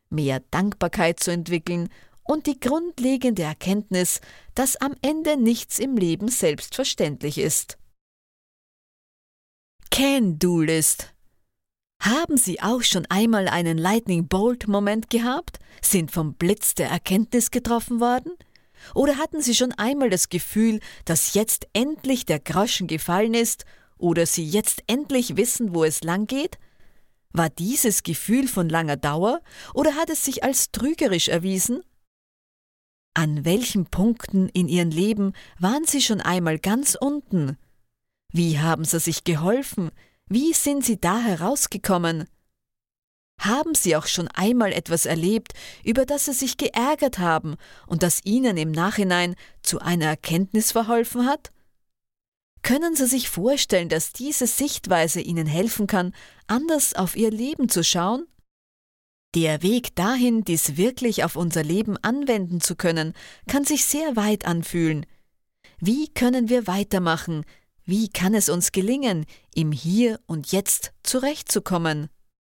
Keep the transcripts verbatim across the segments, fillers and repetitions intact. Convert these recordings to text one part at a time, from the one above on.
mehr Dankbarkeit zu entwickeln und die grundlegende Erkenntnis, dass am Ende nichts im Leben selbstverständlich ist. Can-Do-List. Haben Sie auch schon einmal einen Lightning-Bolt-Moment gehabt? Sind vom Blitz der Erkenntnis getroffen worden? Oder hatten Sie schon einmal das Gefühl, dass jetzt endlich der Groschen gefallen ist oder Sie jetzt endlich wissen, wo es lang geht? War dieses Gefühl von langer Dauer oder hat es sich als trügerisch erwiesen? An welchen Punkten in Ihrem Leben waren Sie schon einmal ganz unten? Wie haben Sie sich geholfen? Wie sind Sie da herausgekommen? Haben Sie auch schon einmal etwas erlebt, über das Sie sich geärgert haben und das Ihnen im Nachhinein zu einer Erkenntnis verholfen hat? Können Sie sich vorstellen, dass diese Sichtweise Ihnen helfen kann, anders auf Ihr Leben zu schauen? Der Weg dahin, dies wirklich auf unser Leben anwenden zu können, kann sich sehr weit anfühlen. Wie können wir weitermachen? Wie kann es uns gelingen, im Hier und Jetzt zurechtzukommen?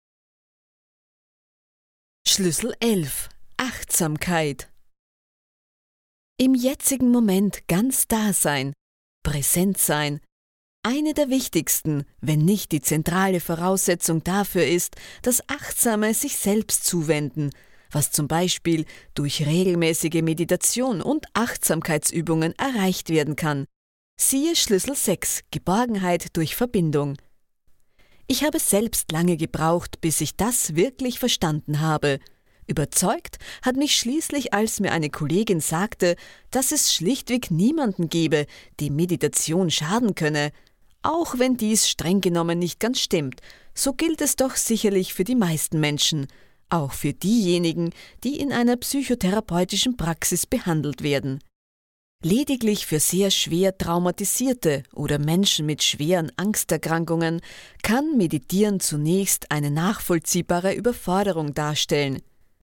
Schlüssel elf. Achtsamkeit. Im jetzigen Moment ganz da sein, präsent sein. Eine der wichtigsten, wenn nicht die zentrale Voraussetzung dafür ist, das achtsame sich selbst zuwenden, was zum Beispiel durch regelmäßige Meditation und Achtsamkeitsübungen erreicht werden kann. Siehe Schlüssel sechs, Geborgenheit durch Verbindung. Ich habe selbst lange gebraucht, bis ich das wirklich verstanden habe. Überzeugt hat mich schließlich, als mir eine Kollegin sagte, dass es schlichtweg niemanden gebe, dem Meditation schaden könne. Auch wenn dies streng genommen nicht ganz stimmt, so gilt es doch sicherlich für die meisten Menschen, auch für diejenigen, die in einer psychotherapeutischen Praxis behandelt werden. Lediglich für sehr schwer Traumatisierte oder Menschen mit schweren Angsterkrankungen kann Meditieren zunächst eine nachvollziehbare Überforderung darstellen.